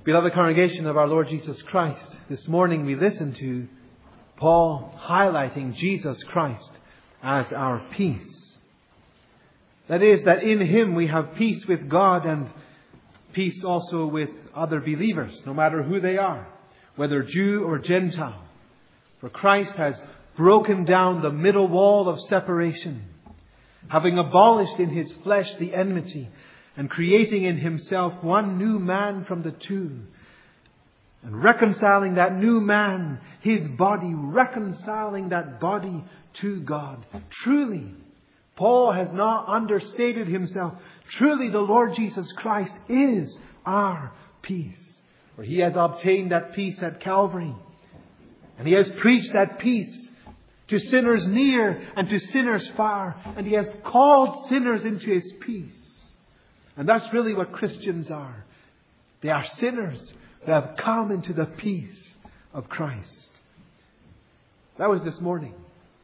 Beloved congregation of our Lord Jesus Christ, this morning we listened to Paul highlighting Jesus Christ as our peace. That is, that in Him we have peace with God and peace also with other believers, no matter who they are, whether Jew or Gentile. For Christ has broken down the middle wall of separation, having abolished in His flesh the enmity, and creating in Himself one new man from the two, and reconciling that new man, His body, reconciling that body to God. Truly, Paul has not understated himself. Truly, the Lord Jesus Christ is our peace. For He has obtained that peace at Calvary. And He has preached that peace to sinners near and to sinners far. And He has called sinners into His peace. And that's really what Christians are. They are sinners who have come into the peace of Christ. That was this morning.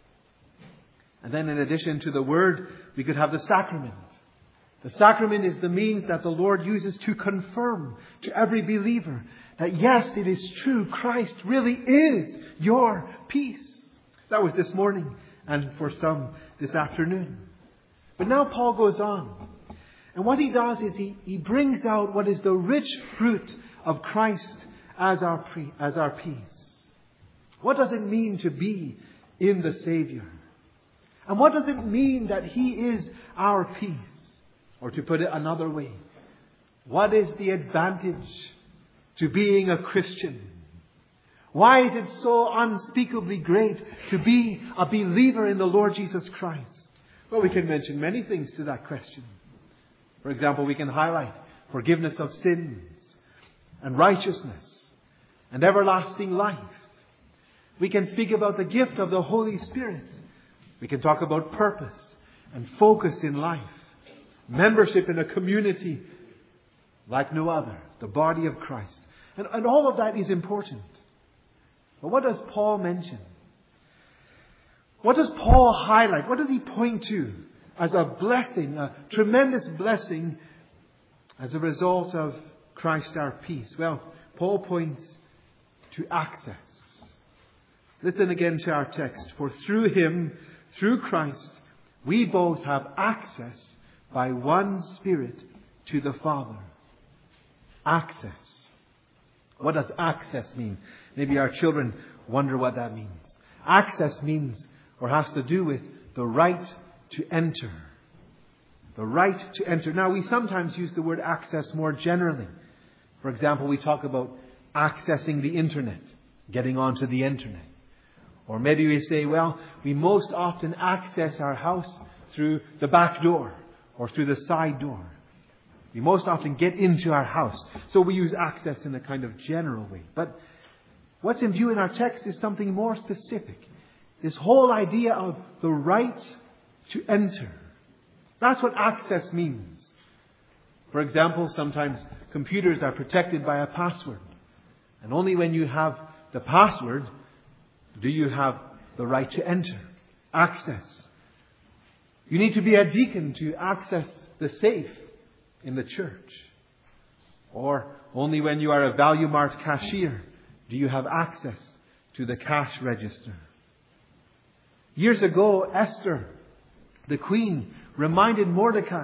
And then in addition to the Word, we could have the sacrament. The sacrament is the means that the Lord uses to confirm to every believer that yes, it is true, Christ really is your peace. That was this morning, and for some this afternoon. But now Paul goes on. And what he does is he brings out what is the rich fruit of Christ as our peace. What does it mean to be in the Savior? And what does it mean that He is our peace? Or to put it another way, what is the advantage to being a Christian? Why is it so unspeakably great to be a believer in the Lord Jesus Christ? Well, we can mention many things to that question. For example, we can highlight forgiveness of sins and righteousness and everlasting life. We can speak about the gift of the Holy Spirit. We can talk about purpose and focus in life. Membership in a community like no other, the body of Christ. And all of that is important. But what does Paul mention? What does Paul highlight? What does he point to as a blessing, a tremendous blessing as a result of Christ our peace? Well, Paul points to access. Listen again to our text. For through Him, through Christ, we both have access by one Spirit to the Father. Access. What does access mean? Maybe our children wonder what that means. Access means, or has to do with, the right to enter. The right to enter. Now, we sometimes use the word access more generally. For example, we talk about accessing the internet, getting onto the internet. Or maybe we say, well, we most often access our house through the back door or through the side door. We most often get into our house. So we use access in a kind of general way. But what's in view in our text is something more specific. This whole idea of the right to enter. That's what access means. For example, sometimes computers are protected by a password. And only when you have the password do you have the right to enter. Access. You need to be a deacon to access the safe in the church. Or only when you are a Value Mart cashier do you have access to the cash register. Years ago, Esther, the queen, reminded Mordecai,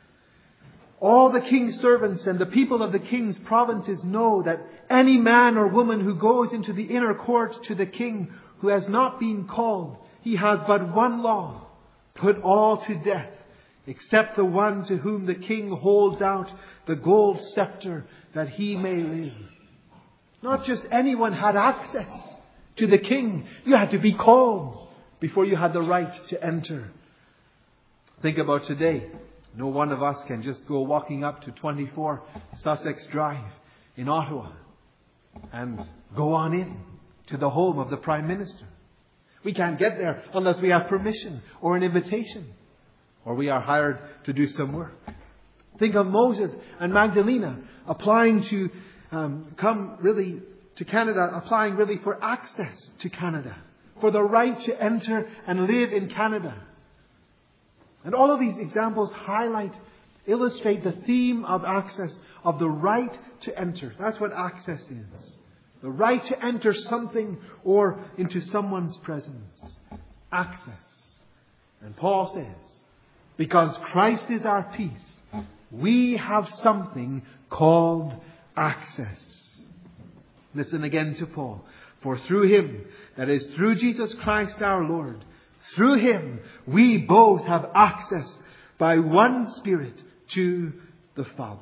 all the king's servants and the people of the king's provinces know that any man or woman who goes into the inner court to the king who has not been called, he has but one law: put all to death, except the one to whom the king holds out the gold scepter that he may live. Not just anyone had access to the king. You had to be called before you had the right to enter. Think about today. No one of us can just go walking up to 24 Sussex Drive in Ottawa and go on in to the home of the Prime Minister. We can't get there unless we have permission or an invitation, or we are hired to do some work. Think of Moses and Magdalena applying to come really to Canada, applying really for access to Canada, for the right to enter and live in Canada. And all of these examples highlight illustrate the theme of access, of the right to enter. That's what access is. The right to enter something or into someone's presence. Access. And Paul says, because Christ is our peace, we have something called access. Listen again to Paul. For through Him, that is through Jesus Christ our Lord, through Him we both have access by one Spirit to the Father.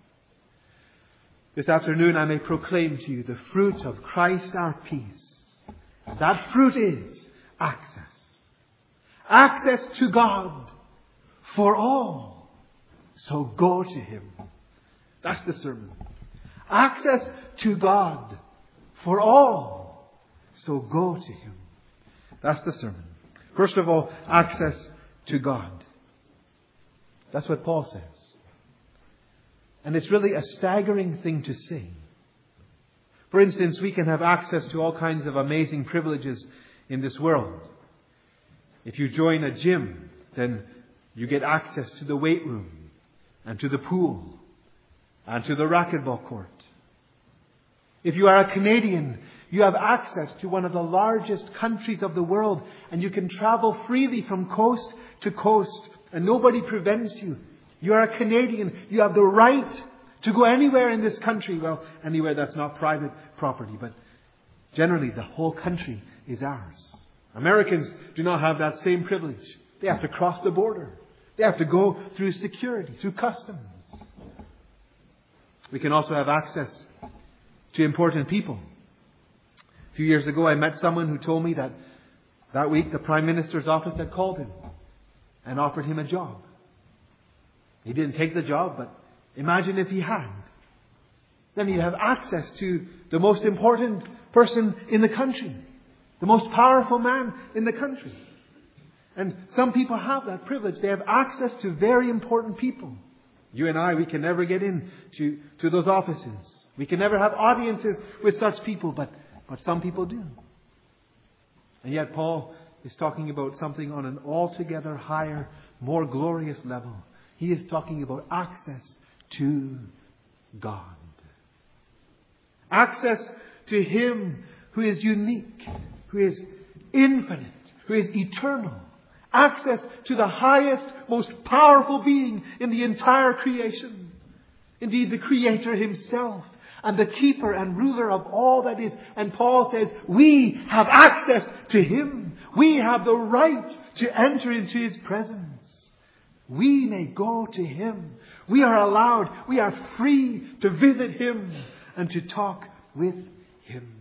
This afternoon I may proclaim to you the fruit of Christ our peace. And that fruit is access. Access to God for all. So go to Him. That's the sermon. Access to God for all. So go to Him. That's the sermon. First of all, access to God. That's what Paul says. And it's really a staggering thing to say. For instance, we can have access to all kinds of amazing privileges in this world. If you join a gym, then you get access to the weight room and to the pool and to the racquetball court. If you are a Canadian, you have access to one of the largest countries of the world, and you can travel freely from coast to coast, and nobody prevents you. You are a Canadian. You have the right to go anywhere in this country. Well, anywhere that's not private property, but generally the whole country is ours. Americans do not have that same privilege. They have to cross the border. They have to go through security, through customs. We can also have access to important people. A few years ago, I met someone who told me that week the Prime Minister's office had called him and offered him a job. He didn't take the job, but imagine if he had. Then he'd have access to the most important person in the country. The most powerful man in the country. And some people have that privilege. They have access to very important people. You and I, we can never get in to those offices. We can never have audiences with such people, but some people do. And yet Paul is talking about something on an altogether higher, more glorious level. He is talking about access to God. Access to Him who is unique, who is infinite, who is eternal. Access to the highest, most powerful being in the entire creation. Indeed, the Creator Himself and the keeper and ruler of all that is. And Paul says, we have access to Him. We have the right to enter into His presence. We may go to Him. We are allowed, we are free to visit Him and to talk with Him.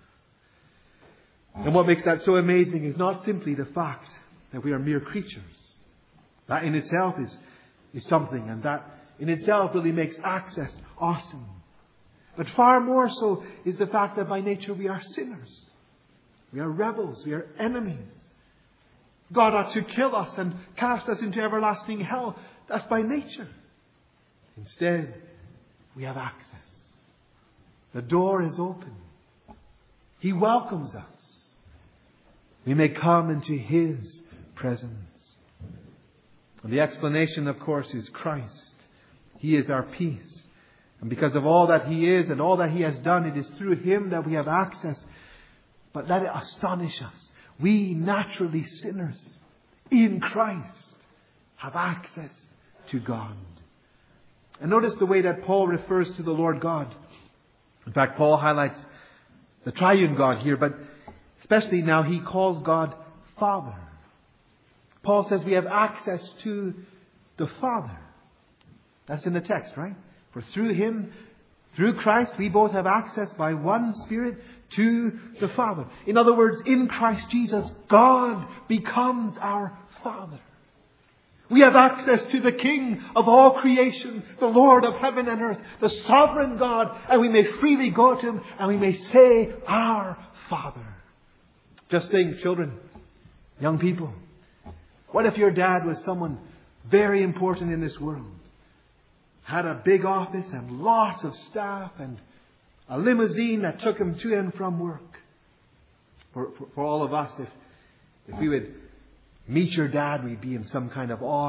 And what makes that so amazing is not simply the fact that we are mere creatures. That in itself is something, and that in itself really makes access awesome. But far more so is the fact that by nature we are sinners. We are rebels. We are enemies. God ought to kill us and cast us into everlasting hell. That's by nature. Instead, we have access. The door is open. He welcomes us. We may come into His presence. And the explanation, of course, is Christ. He is our peace. And because of all that He is and all that He has done, it is through Him that we have access. But let it astonish us. We naturally sinners in Christ have access to God. And notice the way that Paul refers to the Lord God. In fact, Paul highlights the triune God here, but especially now he calls God Father. Paul says we have access to the Father. That's in the text, right? For through Him, through Christ, we both have access by one Spirit to the Father. In other words, in Christ Jesus, God becomes our Father. We have access to the King of all creation, the Lord of heaven and earth, the sovereign God, and we may freely go to Him and we may say, our Father. Just think, children, young people, what if your dad was someone very important in this world? Had a big office and lots of staff and a limousine that took him to and from work. For all of us, if we would meet your dad, we'd be in some kind of awe. And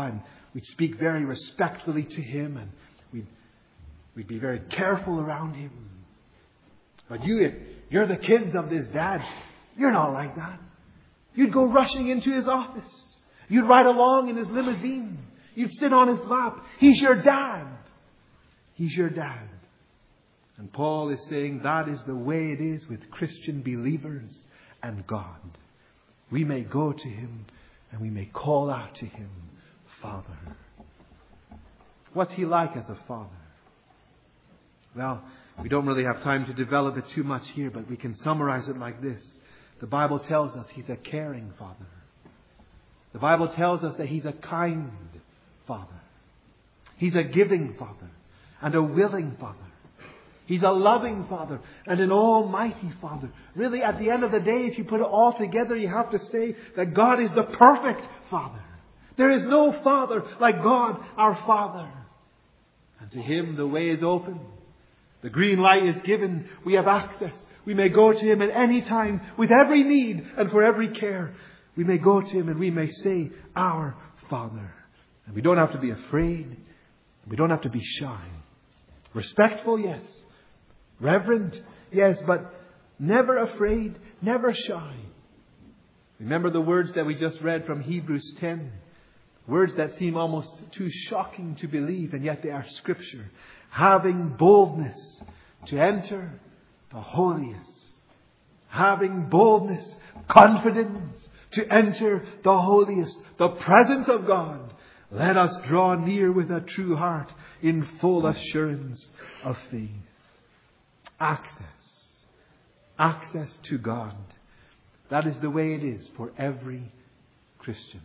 we'd speak very respectfully to him, and we'd be very careful around him. But if you're the kids of this dad, you're not like that. You'd go rushing into his office. You'd ride along in his limousine. You'd sit on his lap. He's your dad. He's your dad. And Paul is saying that is the way it is with Christian believers and God. We may go to him and we may call out to him, Father. What's he like as a father? Well, we don't really have time to develop it too much here, but we can summarize it like this. The Bible tells us he's a caring father. The Bible tells us that he's a kind father. He's a giving father and a willing father. He's a loving Father and an almighty Father. Really, at the end of the day, if you put it all together, you have to say that God is the perfect Father. There is no Father like God, our Father. And to him, the way is open. The green light is given. We have access. We may go to him at any time with every need and for every care. We may go to him and we may say, our Father. And we don't have to be afraid. We don't have to be shy. Respectful, yes. Reverent, yes, but never afraid, never shy. Remember the words that we just read from Hebrews 10. Words that seem almost too shocking to believe, and yet they are Scripture. Having boldness to enter the holiest. Having boldness, confidence to enter the holiest, the presence of God. Let us draw near with a true heart in full assurance of faith. Access. Access to God. That is the way it is for every Christian.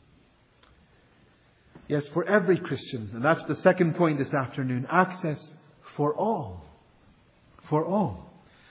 Yes, for every Christian. And that's the second point this afternoon. Access for all. For all.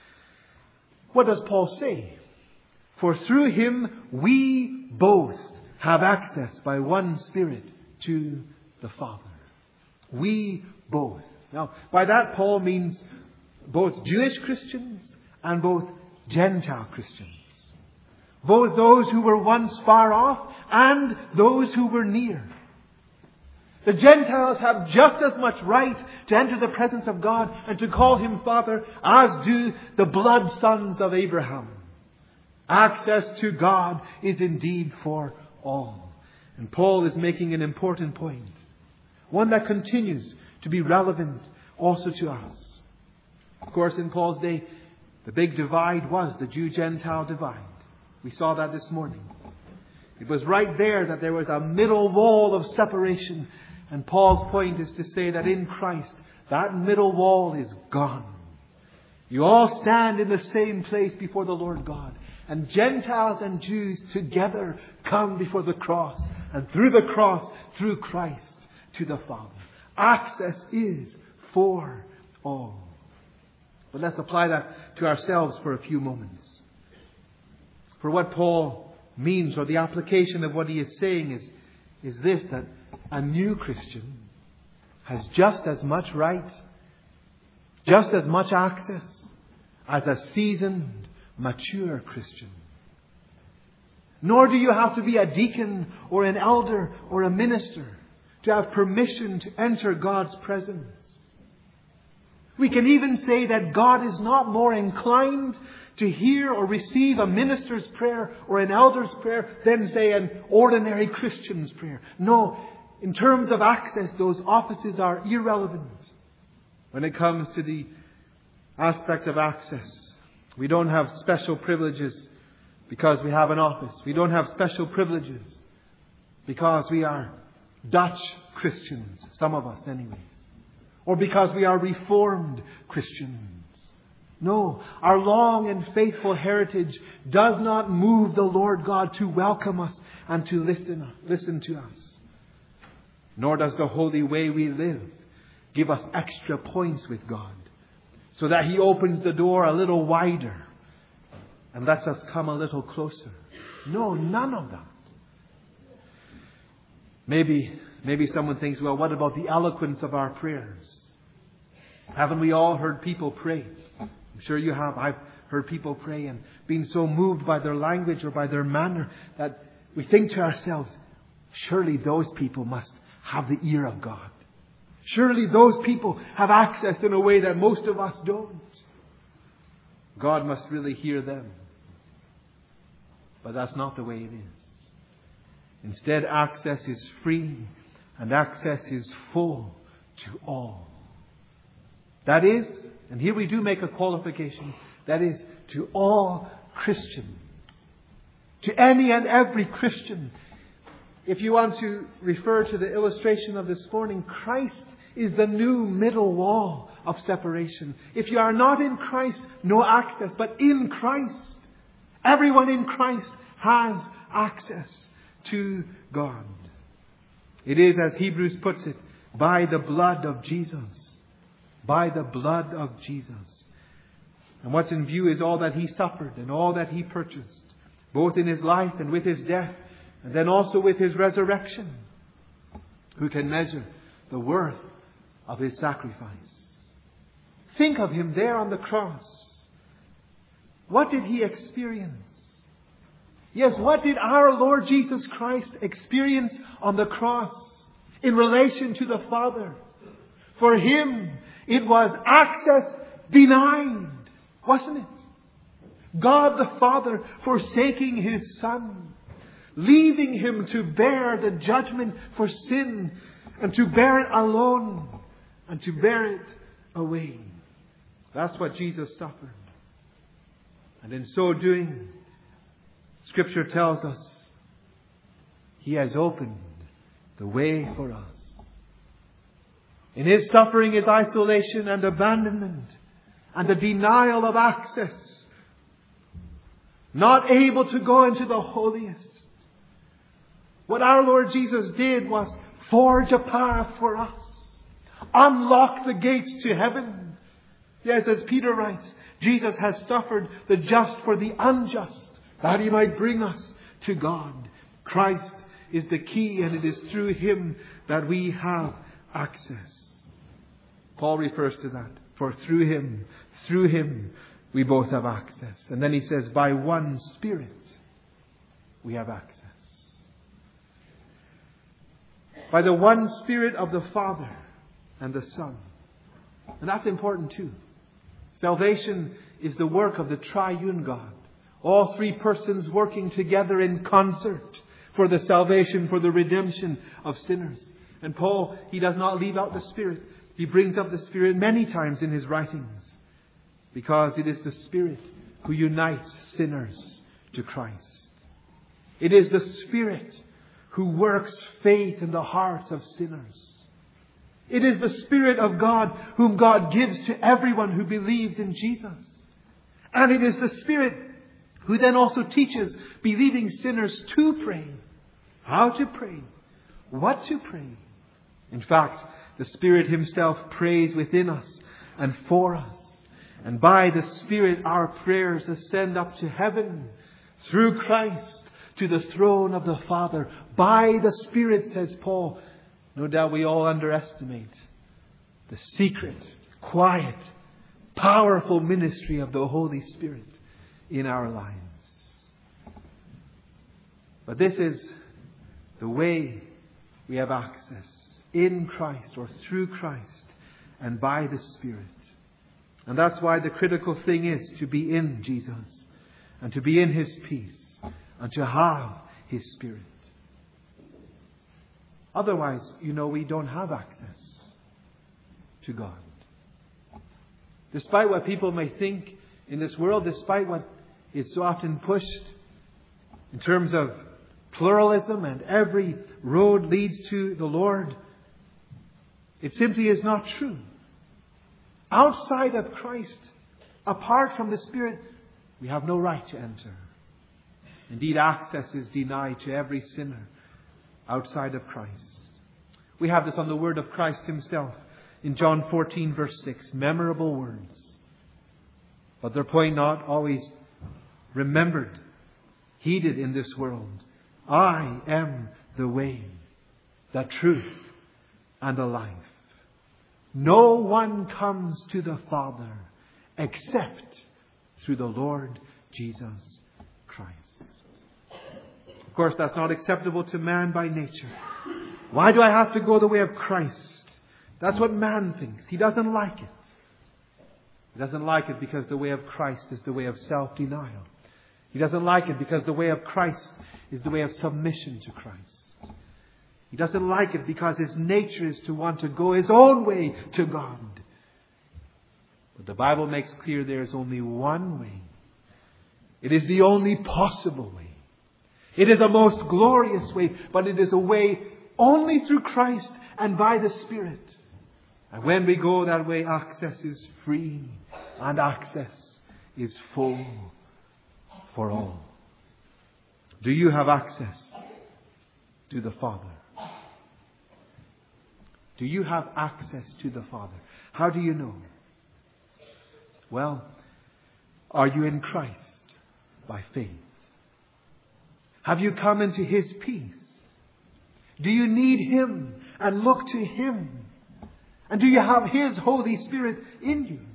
What does Paul say? For through him we both have access by one Spirit to the Father. We both. Now, by that Paul means both Jewish Christians and both Gentile Christians. Both those who were once far off and those who were near. The Gentiles have just as much right to enter the presence of God and to call him Father as do the blood sons of Abraham. Access to God is indeed for all. And Paul is making an important point. One that continues to be relevant also to us. Of course, in Paul's day, the big divide was the Jew-Gentile divide. We saw that this morning. It was right there that there was a middle wall of separation. And Paul's point is to say that in Christ, that middle wall is gone. You all stand in the same place before the Lord God. And Gentiles and Jews together come before the cross. And through the cross, through Christ, to the Father. Access is for all. But let's apply that to ourselves for a few moments. For what Paul means, or the application of what he is saying is this, that a new Christian has just as much right, just as much access as a seasoned, mature Christian. Nor do you have to be a deacon or an elder or a minister to have permission to enter God's presence. We can even say that God is not more inclined to hear or receive a minister's prayer or an elder's prayer than, say, an ordinary Christian's prayer. No, in terms of access, those offices are irrelevant. When it comes to the aspect of access, we don't have special privileges because we have an office. We don't have special privileges because we are Dutch Christians, some of us anyways. Or because we are Reformed Christians. No, our long and faithful heritage does not move the Lord God to welcome us and to listen to us. Nor does the holy way we live give us extra points with God, so that He opens the door a little wider and lets us come a little closer. No, none of that. Maybe someone thinks, well, what about the eloquence of our prayers? Haven't we all heard people pray? I'm sure you have. I've heard people pray and been so moved by their language or by their manner that we think to ourselves, surely those people must have the ear of God. Surely those people have access in a way that most of us don't. God must really hear them. But that's not the way it is. Instead, access is free and access is full to all. That is, and here we do make a qualification, that is to all Christians. To any and every Christian. If you want to refer to the illustration of this morning, Christ is the new middle wall of separation. If you are not in Christ, no access. But in Christ, everyone in Christ has access to God. It is, as Hebrews puts it, by the blood of Jesus. By the blood of Jesus. And what's in view is all that He suffered and all that He purchased, both in His life and with His death, and then also with His resurrection. Who can measure the worth of His sacrifice? Think of Him there on the cross. What did He experience? Yes, what did our Lord Jesus Christ experience on the cross in relation to the Father? For Him, it was access denied, wasn't it? God the Father forsaking His Son, leaving Him to bear the judgment for sin and to bear it alone and to bear it away. That's what Jesus suffered. And in so doing, Scripture tells us He has opened the way for us. In His suffering, His isolation and abandonment and the denial of access, not able to go into the holiest, what our Lord Jesus did was forge a path for us. Unlock the gates to heaven. Yes, as Peter writes, Jesus has suffered the just for the unjust, that He might bring us to God. Christ is the key, and it is through Him that we have access. Paul refers to that. For through Him, we both have access. And then he says, by one Spirit, we have access. By the one Spirit of the Father and the Son. And that's important too. Salvation is the work of the triune God. All three persons working together in concert for the salvation, for the redemption of sinners. And Paul, he does not leave out the Spirit. He brings up the Spirit many times in his writings. Because it is the Spirit who unites sinners to Christ. It is the Spirit who works faith in the hearts of sinners. It is the Spirit of God whom God gives to everyone who believes in Jesus. And it is the Spirit who then also teaches believing sinners to pray. How to pray. What to pray. In fact, the Spirit Himself prays within us and for us. And by the Spirit our prayers ascend up to heaven through Christ to the throne of the Father. By the Spirit, says Paul. No doubt we all underestimate the secret, quiet, powerful ministry of the Holy Spirit in our lives. But this is the way we have access in Christ or through Christ and by the Spirit. And that's why the critical thing is to be in Jesus and to be in His peace and to have His Spirit. Otherwise, we don't have access to God. Despite what people may think in this world, despite what is so often pushed in terms of pluralism and every road leads to the Lord, it simply is not true. Outside of Christ, apart from the Spirit, we have no right to enter. Indeed, access is denied to every sinner outside of Christ. We have this on the word of Christ Himself in John 14 verse 6. Memorable words. But their point not always remembered, heeded in this world. I am the way, the truth, and the life. No one comes to the Father except through the Lord Jesus Christ. Of course, that's not acceptable to man by nature. Why do I have to go the way of Christ? That's what man thinks. He doesn't like it. He doesn't like it because the way of Christ is the way of self-denial. He doesn't like it because the way of Christ is the way of submission to Christ. He doesn't like it because his nature is to want to go his own way to God. But the Bible makes clear there is only one way. It is the only possible way. It is a most glorious way, but it is a way only through Christ and by the Spirit. And when we go that way, access is free and access is full for all. Do you have access to the Father? Do you have access to the Father? How do you know? Well, are you in Christ by faith? Have you come into His peace? Do you need Him and look to Him? And do you have His Holy Spirit in you?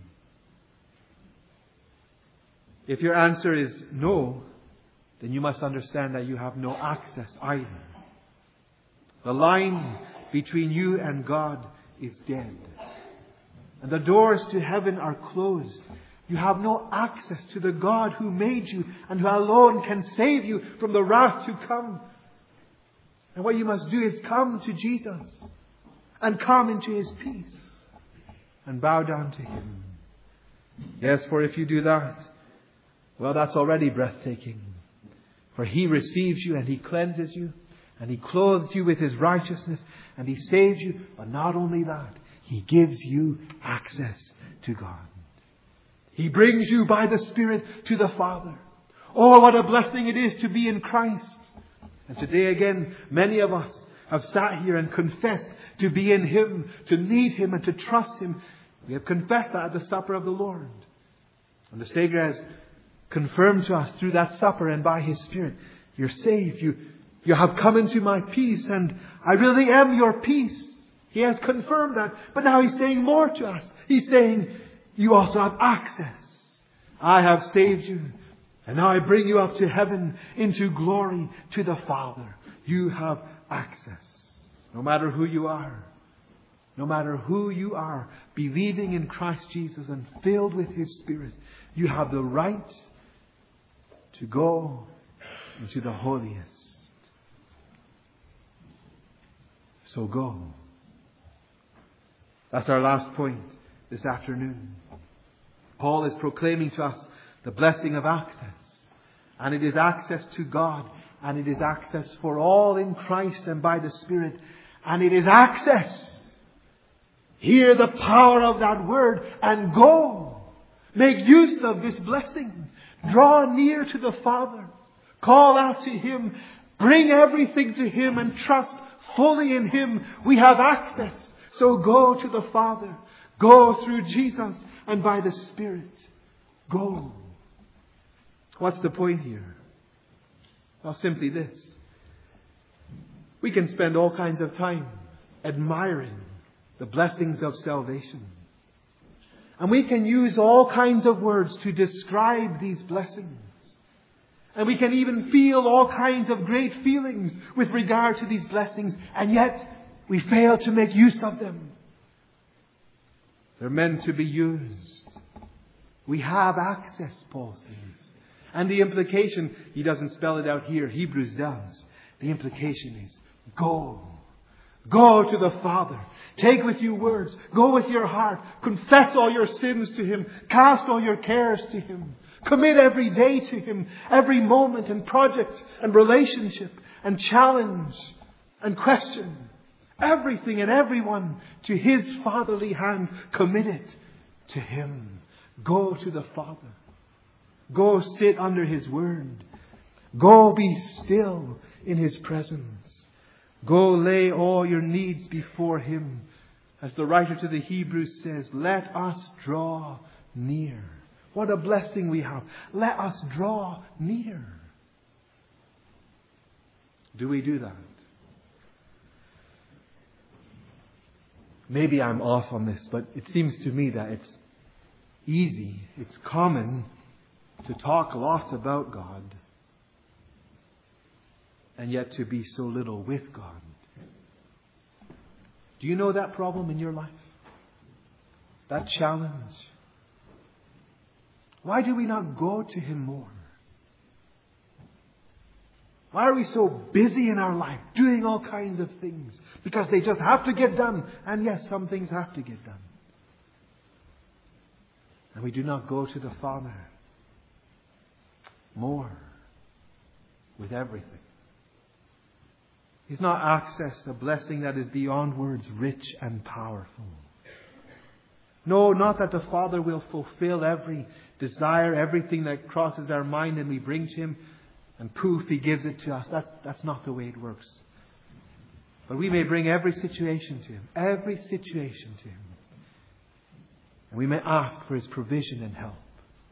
If your answer is no, then you must understand that you have no access either. The line between you and God is dead. And the doors to heaven are closed. You have no access to the God who made you and who alone can save you from the wrath to come. And what you must do is come to Jesus and come into His peace and bow down to Him. Yes, for if you do that, well, that's already breathtaking. For He receives you and He cleanses you and He clothes you with His righteousness and He saves you. But not only that, He gives you access to God. He brings you by the Spirit to the Father. Oh, what a blessing it is to be in Christ. And today again, many of us have sat here and confessed to be in Him, to need Him and to trust Him. We have confessed that at the supper of the Lord. And the Savior has confirmed to us through that supper and by His Spirit, you're saved. You have come into my peace and I really am your peace. He has confirmed that. But now He's saying more to us. He's saying, you also have access. I have saved you. And now I bring you up to heaven, into glory, to the Father. You have access. No matter who you are. No matter who you are, believing in Christ Jesus and filled with His Spirit, you have the right to go into the holiest. So go. That's our last point this afternoon. Paul is proclaiming to us the blessing of access. And it is access to God. And it is access for all in Christ and by the Spirit. And it is access. Hear the power of that word and go. Make use of this blessing. Draw near to the Father. Call out to Him. Bring everything to Him and trust fully in Him. We have access. So go to the Father. Go through Jesus and by the Spirit. Go. What's the point here? Well, simply this. We can spend all kinds of time admiring the blessings of salvation. And we can use all kinds of words to describe these blessings. And we can even feel all kinds of great feelings with regard to these blessings. And yet we fail to make use of them. They're meant to be used. We have access, Paul says. And the implication, he doesn't spell it out here, Hebrews does. The implication is, go. Go to the Father. Take with you words. Go with your heart. Confess all your sins to Him. Cast all your cares to Him. Commit every day to Him. Every moment and project and relationship and challenge and question. Everything and everyone to His fatherly hand. Commit it to Him. Go to the Father. Go sit under His word. Go be still in His presence. Go lay all your needs before Him. As the writer to the Hebrews says, let us draw near. What a blessing we have. Let us draw near. Do we do that? Maybe I'm off on this, but it seems to me that it's easy, it's common to talk lots about God and yet to be so little with God. Do you know that problem in your life? That challenge? Why do we not go to Him more? Why are we so busy in our life doing all kinds of things? Because they just have to get done. And yes, some things have to get done. And we do not go to the Father more with everything. He's not accessed a blessing that is beyond words, rich and powerful. No, not that the Father will fulfill every desire, everything that crosses our mind and we bring to Him, and poof, He gives it to us. That's not the way it works. But we may bring every situation to Him. Every situation to Him. And we may ask for His provision and help.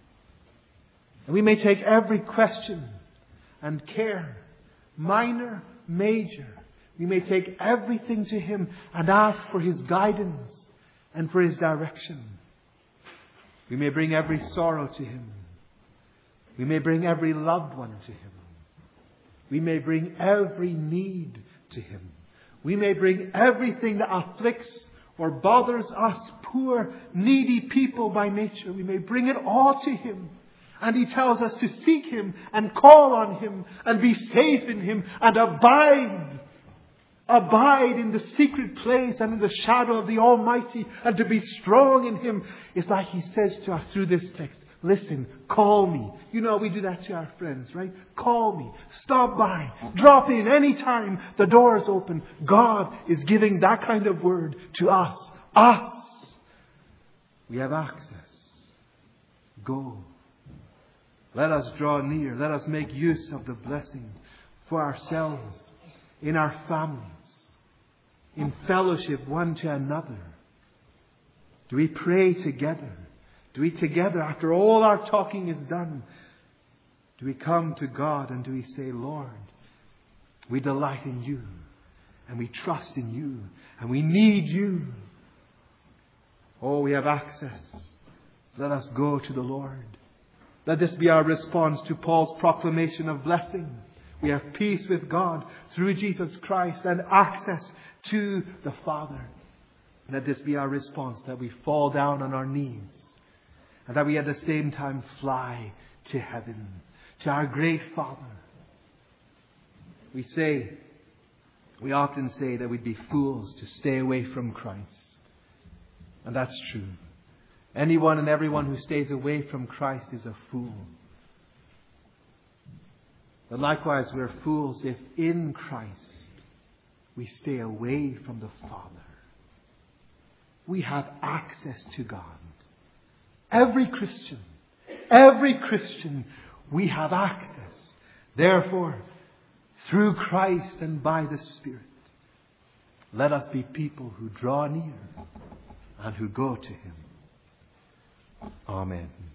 And we may take every question and care, minor, major. We may take everything to Him and ask for His guidance and for His direction. We may bring every sorrow to Him. We may bring every loved one to Him. We may bring every need to Him. We may bring everything that afflicts or bothers us, poor, needy people by nature. We may bring it all to Him. And He tells us to seek Him and call on Him and be safe in Him and abide. Abide in the secret place and in the shadow of the Almighty and to be strong in Him. It's like He says to us through this text, listen, call me. You know, we do that to our friends, right? Call me. Stop by. Drop in anytime. The door is open. God is giving that kind of word to us. Us. We have access. Go. Let us draw near. Let us make use of the blessing for ourselves, in our families, in fellowship one to another. Do we pray together? Do we together, after all our talking is done, do we come to God and do we say, Lord, we delight in You and we trust in You and we need You. Oh, we have access. Let us go to the Lord. Let this be our response to Paul's proclamation of blessing. We have peace with God through Jesus Christ and access to the Father. Let this be our response, that we fall down on our knees and that we at the same time fly to heaven, to our great Father. We often say that we'd be fools to stay away from Christ. And that's true. Anyone and everyone who stays away from Christ is a fool. But likewise, we're fools if in Christ we stay away from the Father. We have access to God. Every Christian, we have access. Therefore, through Christ and by the Spirit, let us be people who draw near and who go to Him. Amen.